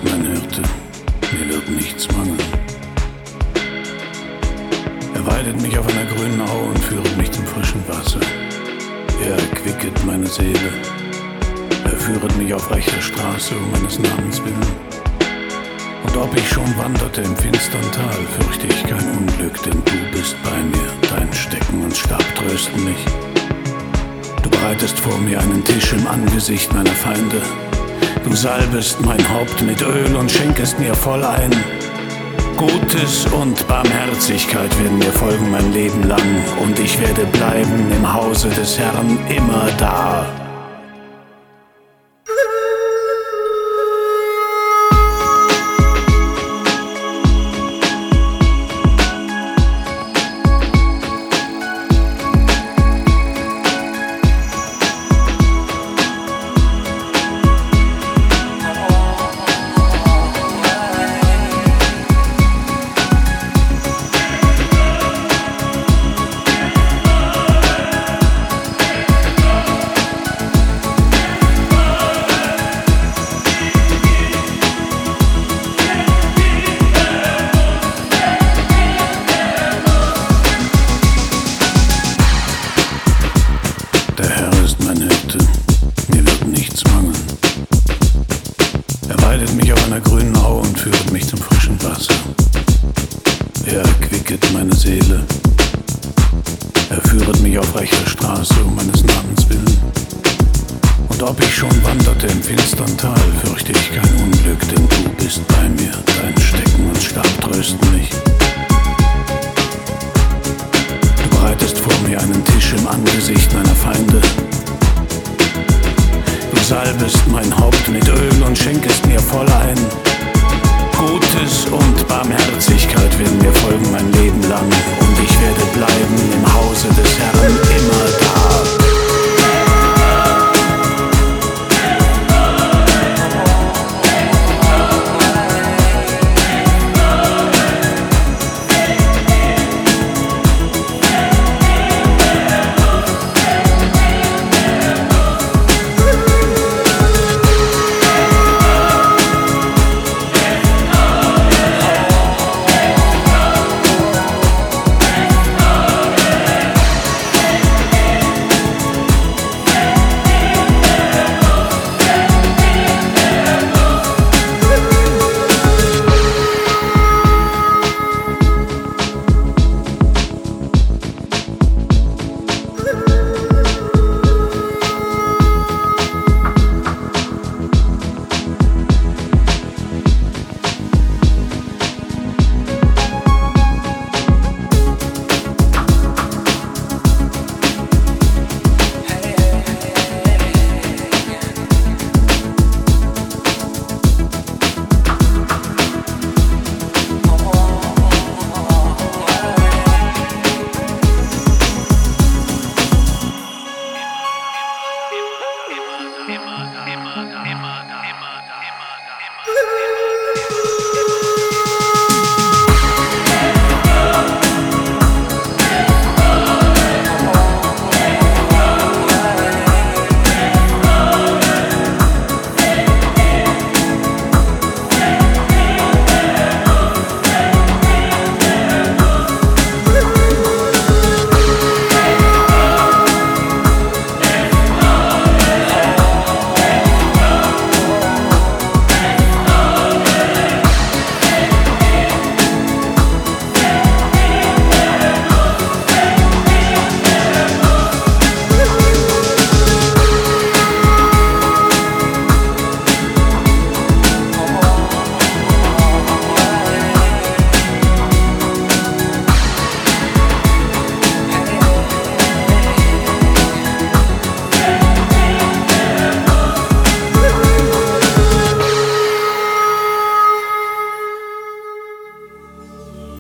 ist mein Hirte, mir wird nichts mangeln. Er weidet mich auf einer grünen Au und führet mich zum frischen Wasser. Er erquicket meine Seele, er führet mich auf rechter Straße um meines Namens willen. Und ob ich schon wanderte im finstern Tal, fürchte ich kein Unglück, denn du bist bei mir, dein Stecken und Stab trösten mich. Du bereitest vor mir einen Tisch im Angesicht meiner Feinde. Du salbest mein Haupt mit Öl und schenkest mir voll ein. Gutes und Barmherzigkeit werden mir folgen mein Leben lang, und ich werde bleiben im Hause des Herrn immer da. Der Herr ist mein Hirte, mir wird nichts mangeln. Er weidet mich auf einer grünen Au und führet mich zum frischen Wasser. Er erquicket meine Seele, er führet mich auf rechter Straße um meines Namens willen. Und ob ich schon wanderte im finstern Tal, fürchte ich kein Unglück, denn du bist bei mir, dein Stecken und Stab trösten mich. Du bereitest vor mir einen Tisch im Angesicht meiner Feinde. Du salbest mein Haupt mit Öl und schenkest mir voll ein. Gutes und